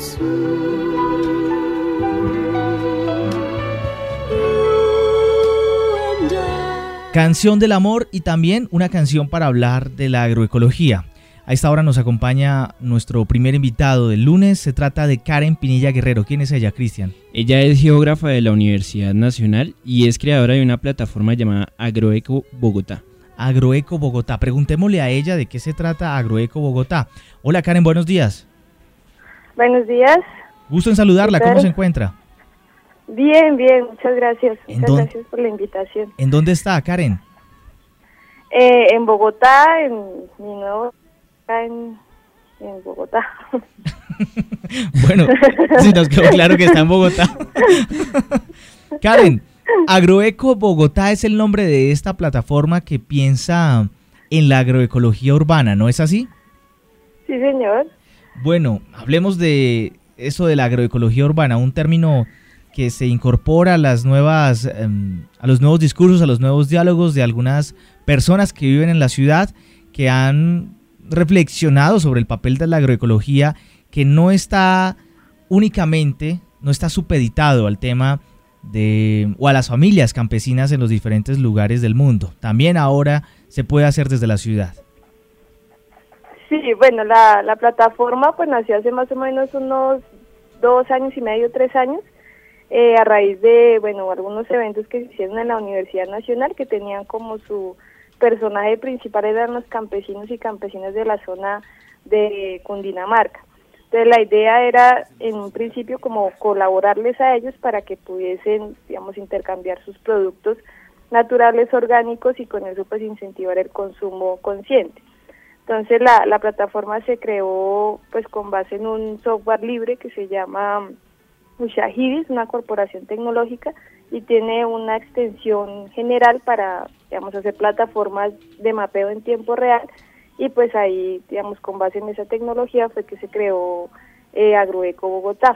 Canción del amor y también una canción para hablar de la agroecología. A esta hora nos acompaña nuestro primer invitado del lunes. Se trata de Karen Pinilla Guerrero. ¿Quién es ella, Cristian? Ella es geógrafa de la Universidad Nacional y es creadora de una plataforma llamada Agroeco Bogotá. Agroeco Bogotá. Preguntémosle a ella de qué se trata Agroeco Bogotá. Hola Karen, buenos días. Buenos días. Gusto en saludarla. ¿Cómo se encuentra? Bien, muchas gracias. Muchas gracias por la invitación. ¿En dónde está, Karen? En Bogotá, en mi nuevo... en Bogotá. Bueno, sí nos quedó claro que está en Bogotá. Karen, Agroeco Bogotá es el nombre de esta plataforma que piensa en la agroecología urbana, ¿no es así? Sí, señor. Bueno, hablemos de eso de la agroecología urbana, un término que se incorpora a las nuevas, a los nuevos discursos, a los nuevos diálogos de algunas personas que viven en la ciudad, que han reflexionado sobre el papel de la agroecología, que no está únicamente, no está supeditado al tema o a las familias campesinas en los diferentes lugares del mundo. También ahora se puede hacer desde la ciudad. Sí, bueno, la plataforma pues nació hace más o menos unos 2 años y medio, 3 años, a raíz de, bueno, algunos eventos que se hicieron en la Universidad Nacional, que tenían como su personaje principal eran los campesinos y campesinas de la zona de Cundinamarca. Entonces la idea era en un principio como colaborarles a ellos para que pudiesen, digamos, intercambiar sus productos naturales, orgánicos, y con eso pues incentivar el consumo consciente. Entonces la plataforma se creó pues con base en un software libre que se llama Ushahidi, una corporación tecnológica, y tiene una extensión general para, digamos, hacer plataformas de mapeo en tiempo real, y pues ahí, digamos, con base en esa tecnología fue que se creó Agroeco Bogotá.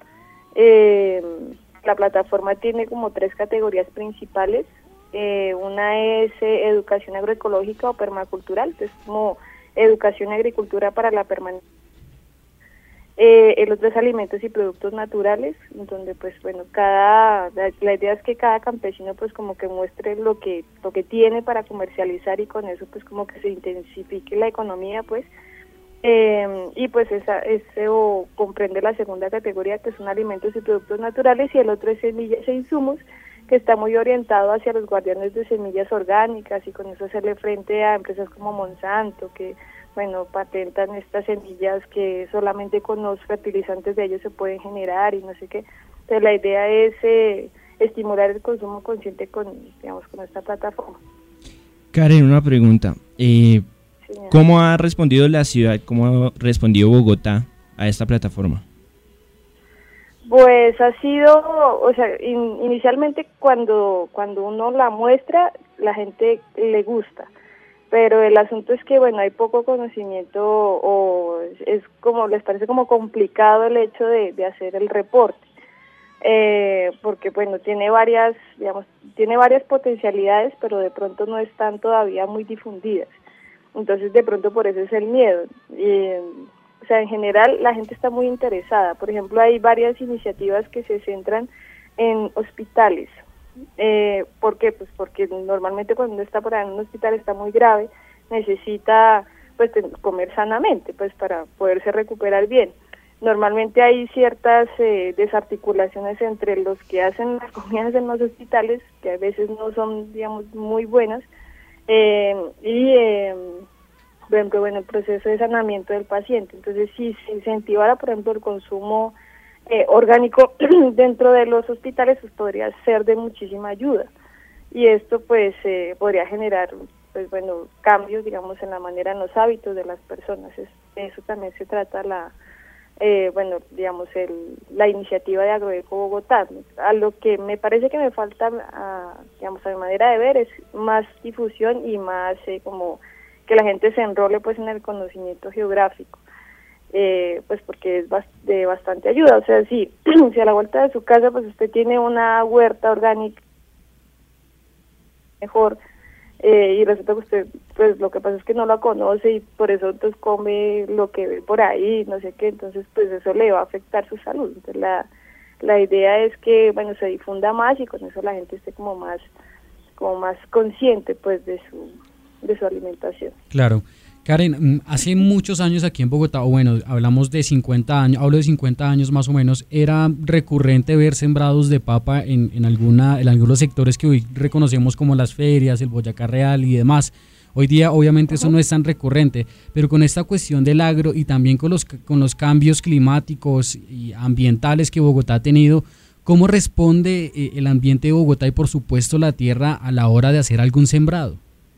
La plataforma tiene como 3 categorías principales. Una es educación agroecológica o permacultural, entonces como educación y agricultura para la permanencia. El otro es alimentos y productos naturales, donde pues bueno, la idea es que cada campesino pues como que muestre lo que tiene para comercializar, y con eso pues como que se intensifique la economía pues, y pues eso comprende la segunda categoría, que son alimentos y productos naturales, y el otro es semillas e insumos, que está muy orientado hacia los guardianes de semillas orgánicas, y con eso hacerle frente a empresas como Monsanto, que bueno, patentan estas semillas que solamente con los fertilizantes de ellos se pueden generar y no sé qué. Entonces la idea es estimular el consumo consciente con esta plataforma. Karen, una pregunta. ¿Cómo ha respondido la ciudad, cómo ha respondido Bogotá a esta plataforma? Pues ha sido, o sea, inicialmente cuando uno la muestra, la gente le gusta. Pero el asunto es que, bueno, hay poco conocimiento, o es como, les parece como complicado el hecho de hacer el reporte, porque, bueno, tiene varias potencialidades, pero de pronto no están todavía muy difundidas. Entonces, de pronto por eso es el miedo. O sea, en general la gente está muy interesada. Por ejemplo, hay varias iniciativas que se centran en hospitales. ¿Por qué? Pues porque normalmente cuando uno está por ahí en un hospital está muy grave, necesita pues comer sanamente pues para poderse recuperar bien. Normalmente hay ciertas desarticulaciones entre los que hacen las comidas en los hospitales, que a veces no son, digamos, muy buenas, por ejemplo, bueno, el proceso de sanamiento del paciente. Entonces, si se incentivara, por ejemplo, el consumo orgánico dentro de los hospitales, pues podría ser de muchísima ayuda, y esto pues podría generar pues bueno, cambios, digamos, en la manera, en los hábitos de las personas. Eso también se trata la iniciativa de Agroeco Bogotá. A lo que me parece que me falta, digamos, a mi manera de ver, es más difusión y más como que la gente se enrole pues en el conocimiento geográfico. Pues porque es de bastante ayuda. O sea, si a la vuelta de su casa pues usted tiene una huerta orgánica, mejor y resulta que usted, pues lo que pasa es que no la conoce y por eso entonces come lo que ve por ahí, no sé qué, entonces pues eso le va a afectar su salud. Entonces la idea es que, bueno, se difunda más y con eso la gente esté como más consciente pues de su alimentación. Claro. Karen, hace muchos años aquí en Bogotá, o bueno, hablamos de 50 años, hablo de 50 años más o menos, era recurrente ver sembrados de papa en algunos sectores que hoy reconocemos como las ferias, el Boyacá Real y demás. Hoy día obviamente eso no es tan recurrente, pero con esta cuestión del agro y también con los cambios climáticos y ambientales que Bogotá ha tenido, ¿cómo responde el ambiente de Bogotá y por supuesto la tierra a la hora de hacer algún sembrado?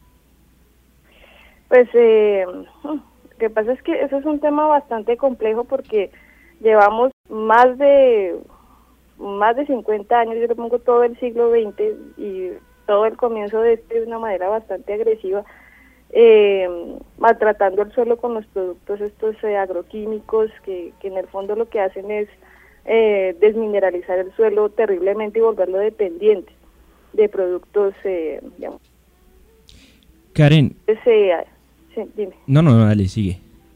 Pues lo que pasa es que eso es un tema bastante complejo porque llevamos más de 50 años, yo le pongo todo el siglo XX y todo el comienzo de de una manera bastante agresiva, maltratando el suelo con los productos estos agroquímicos que en el fondo lo que hacen es desmineralizar el suelo terriblemente y volverlo dependiente de productos, digamos. Karen. Sí, dime. No, dale, sigue.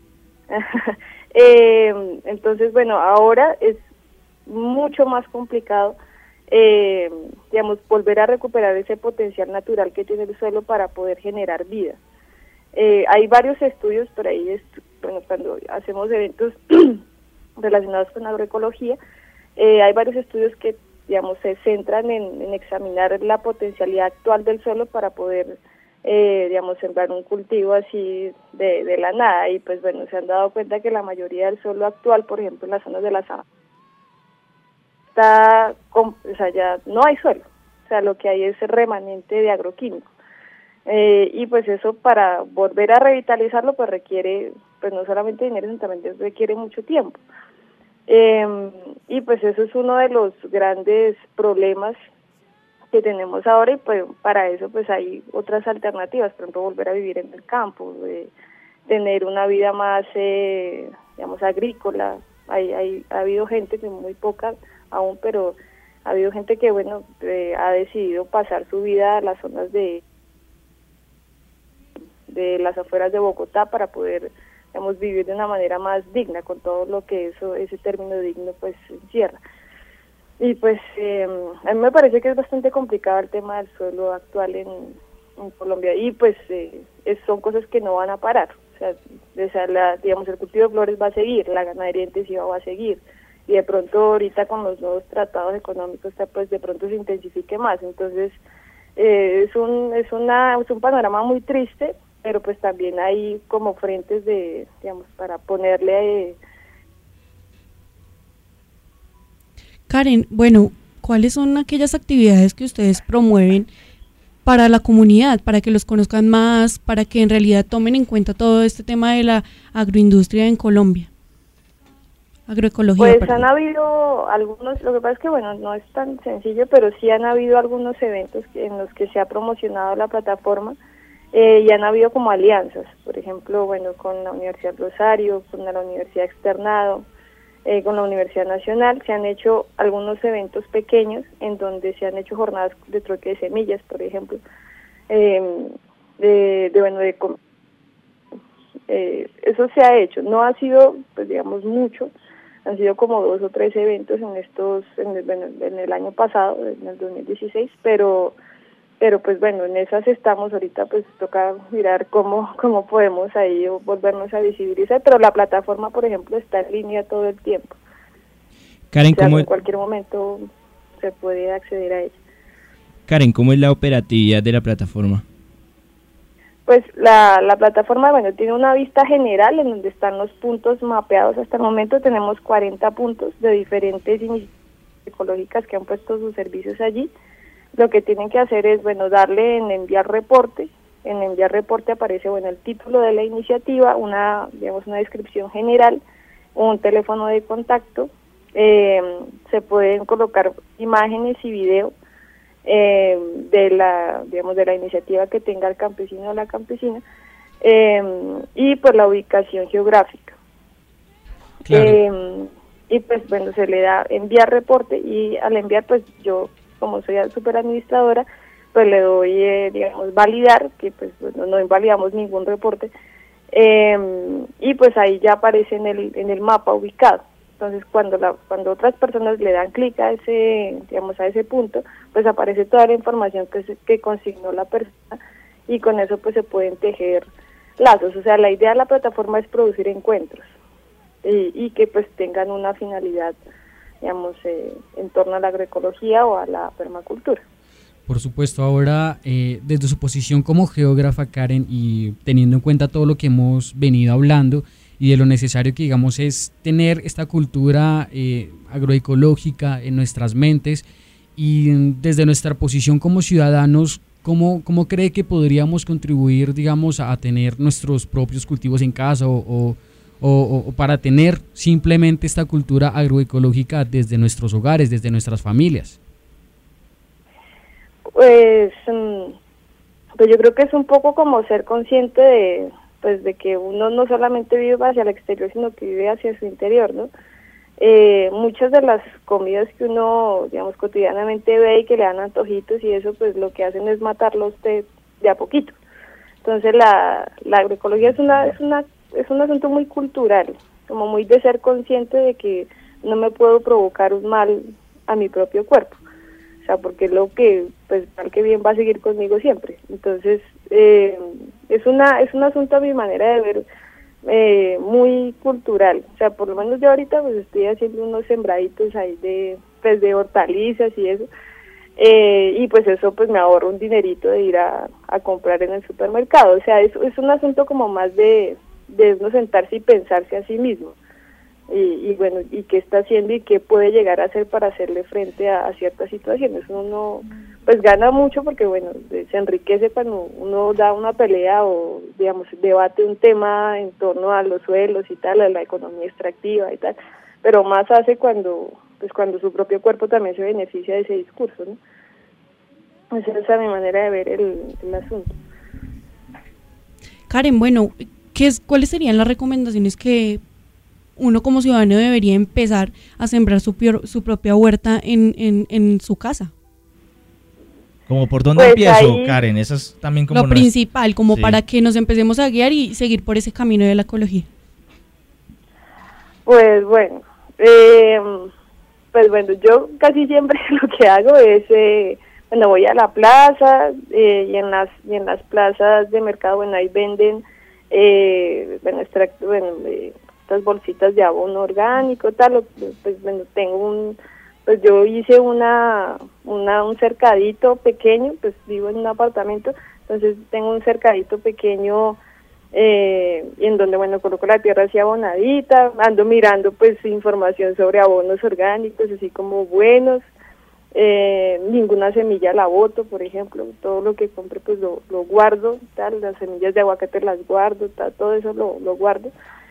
Entonces, bueno, ahora es mucho más complicado, digamos, volver a recuperar ese potencial natural que tiene el suelo para poder generar vida. Hay varios estudios por ahí, bueno, cuando hacemos eventos relacionados con agroecología, hay varios estudios que, digamos, se centran en examinar la potencialidad actual del suelo para poder digamos, sembrar un cultivo así de la nada, y pues bueno, se han dado cuenta que la mayoría del suelo actual, por ejemplo en las zonas de la sabana, o sea, ya no hay suelo, o sea, lo que hay es remanente de agroquímico, y pues eso para volver a revitalizarlo pues requiere, pues no solamente dinero, sino también requiere mucho tiempo, y pues eso es uno de los grandes problemas que tenemos ahora, y pues para eso pues hay otras alternativas, por ejemplo volver a vivir en el campo, tener una vida más digamos agrícola. Ha habido gente, que muy poca aún, pero ha habido gente que bueno ha decidido pasar su vida a las zonas de las afueras de Bogotá para poder, digamos, vivir de una manera más digna, con todo lo que ese término digno pues encierra. Y pues a mí me parece que es bastante complicado el tema del suelo actual en Colombia, y pues son cosas que no van a parar. O sea, digamos, el cultivo de flores va a seguir, la ganadería intensiva va a seguir, y de pronto ahorita con los nuevos tratados económicos pues de pronto se intensifique más. Entonces es un panorama muy triste, pero pues también hay como frentes digamos, para ponerle Karen, bueno, ¿cuáles son aquellas actividades que ustedes promueven para la comunidad, para que los conozcan más, para que en realidad tomen en cuenta todo este tema de la agroindustria en Colombia? Agroecología. Pues perdón. Han habido algunos, lo que pasa es que bueno, no es tan sencillo, pero sí han habido algunos eventos en los que se ha promocionado la plataforma, y han habido como alianzas, por ejemplo, bueno, con la Universidad Rosario, con la Universidad Externado, con la Universidad Nacional. Se han hecho algunos eventos pequeños en donde se han hecho jornadas de troque de semillas, por ejemplo, eso se ha hecho. No ha sido, pues digamos, mucho, han sido como 2 o 3 eventos en el año pasado, en el 2016, pero pues bueno, en esas estamos ahorita, pues toca mirar cómo podemos ahí volvernos a visibilizar, pero la plataforma, por ejemplo, está en línea todo el tiempo. Karen, o sea, en cualquier momento se puede acceder a ella. Karen, ¿cómo es la operatividad de la plataforma? Pues la plataforma, bueno, tiene una vista general en donde están los puntos mapeados. Hasta el momento tenemos 40 puntos de diferentes iniciativas ecológicas que han puesto sus servicios allí. Lo que tienen que hacer es, bueno, darle en enviar reporte. En enviar reporte aparece, bueno, el título de la iniciativa, una descripción general, un teléfono de contacto, se pueden colocar imágenes y video de la iniciativa que tenga el campesino o la campesina, y pues la ubicación geográfica. Claro. Y pues bueno, se le da enviar reporte, y al enviar, pues yo, como soy super administradora, pues le doy, digamos, validar, que pues no invalidamos ningún reporte, y pues ahí ya aparece en el mapa ubicado. Entonces cuando otras personas le dan clic a ese punto, pues aparece toda la información que consignó la persona, y con eso pues se pueden tejer lazos. O sea, la idea de la plataforma es producir encuentros y que pues tengan una finalidad, digamos, en torno a la agroecología o a la permacultura. Por supuesto. Ahora, desde su posición como geógrafa, Karen, y teniendo en cuenta todo lo que hemos venido hablando y de lo necesario que, digamos, es tener esta cultura agroecológica en nuestras mentes, y desde nuestra posición como ciudadanos, ¿cómo cree que podríamos contribuir, digamos, a tener nuestros propios cultivos en casa o para tener simplemente esta cultura agroecológica desde nuestros hogares, desde nuestras familias? Pues yo creo que es un poco como ser consciente de que uno no solamente vive hacia el exterior, sino que vive hacia su interior, ¿no? Muchas de las comidas que uno, digamos, cotidianamente ve y que le dan antojitos y eso, pues lo que hacen es matarlo a usted de a poquito. Entonces la agroecología es un asunto muy cultural, como muy de ser consciente de que no me puedo provocar un mal a mi propio cuerpo. O sea, porque lo que, pues, mal que bien va a seguir conmigo siempre. Entonces, es un asunto, a mi manera de ver, muy cultural. O sea, por lo menos yo ahorita pues estoy haciendo unos sembraditos ahí de hortalizas y eso. Y pues eso pues me ahorro un dinerito de ir a comprar en el supermercado. O sea, es un asunto como más de uno sentarse y pensarse a sí mismo. Y bueno, y qué está haciendo y qué puede llegar a hacer para hacerle frente a ciertas situaciones. Uno pues gana mucho porque bueno, se enriquece cuando uno da una pelea o digamos debate un tema en torno a los suelos y tal, a la economía extractiva y tal, pero más hace cuando su propio cuerpo también se beneficia de ese discurso, ¿no? Esa es mi manera de ver el asunto. Karen, bueno, ¿cuáles serían las recomendaciones que uno como ciudadano debería empezar a sembrar su propia huerta en su casa? ¿Como por dónde Pues empiezo, ahí, Karen? Eso es también como lo principal, como sí, para que nos empecemos a guiar y seguir por ese camino de la ecología. Pues bueno, yo casi siempre lo que hago es, cuando voy a la plaza y en las plazas de mercado, bueno, ahí venden estas bolsitas de abono orgánico, tal, pues bueno, pues yo hice un cercadito pequeño, pues vivo en un apartamento, entonces tengo un cercadito pequeño en donde, bueno, coloco la tierra así abonadita, ando mirando pues información sobre abonos orgánicos, así como buenos, ninguna semilla la boto, por ejemplo, todo lo que compre pues lo guardo, tal, las semillas de aguacate las guardo, tal, todo eso lo guardo.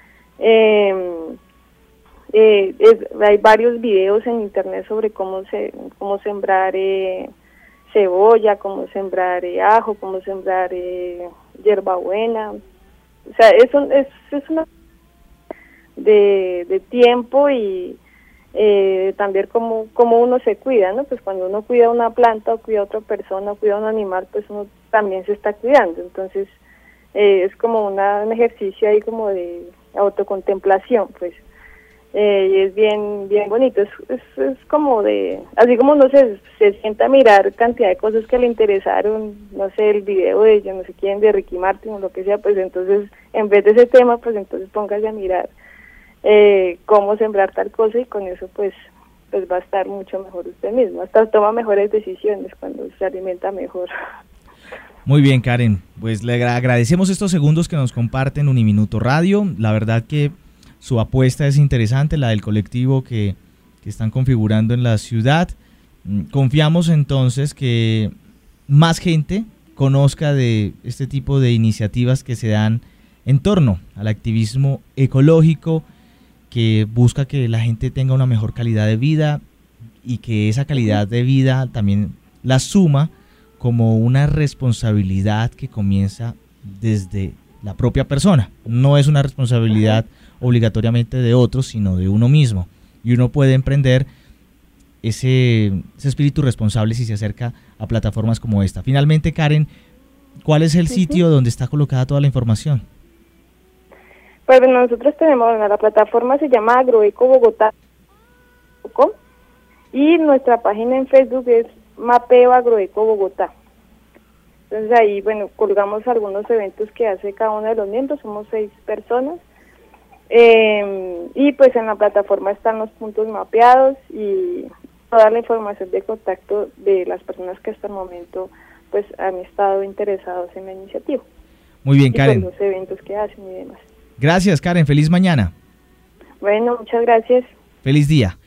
Hay varios videos en internet sobre cómo sembrar cebolla, cómo sembrar ajo, cómo sembrar hierbabuena. O sea, es una de tiempo y también como uno se cuida, ¿no? Pues cuando uno cuida una planta o cuida a otra persona o cuida a un animal, pues uno también se está cuidando. Entonces es como un ejercicio ahí como de autocontemplación, pues. Y es bien bonito, es como así como uno se sienta a mirar cantidad de cosas que le interesaron, no sé, el video de yo no sé quién, de Ricky Martin o lo que sea, pues entonces en vez de ese tema, pues entonces póngase a mirar cómo sembrar tal cosa, y con eso pues va a estar mucho mejor usted mismo, hasta toma mejores decisiones cuando se alimenta mejor. Muy bien, Karen, pues le agradecemos estos segundos que nos comparten Uniminuto Radio. La verdad que su apuesta es interesante, la del colectivo que están configurando en la ciudad. Confiamos entonces que más gente conozca de este tipo de iniciativas que se dan en torno al activismo ecológico, que busca que la gente tenga una mejor calidad de vida y que esa calidad de vida también la suma como una responsabilidad que comienza desde la propia persona. No es una responsabilidad obligatoriamente de otros, sino de uno mismo. Y uno puede emprender ese espíritu responsable si se acerca a plataformas como esta. Finalmente, Karen, ¿cuál es el sitio donde está colocada toda la información? Pues nosotros tenemos, la plataforma se llama agroecobogotá.com y nuestra página en Facebook es Mapeo Agroeco Bogotá. Entonces ahí, bueno, colgamos algunos eventos que hace cada uno de los miembros, somos 6 personas. Y pues en la plataforma están los puntos mapeados y toda la información de contacto de las personas que hasta el momento pues han estado interesados en la iniciativa. Muy bien, Karen. Y pues los eventos que hacen y demás. Gracias, Karen. Feliz mañana. Bueno, muchas gracias. Feliz día.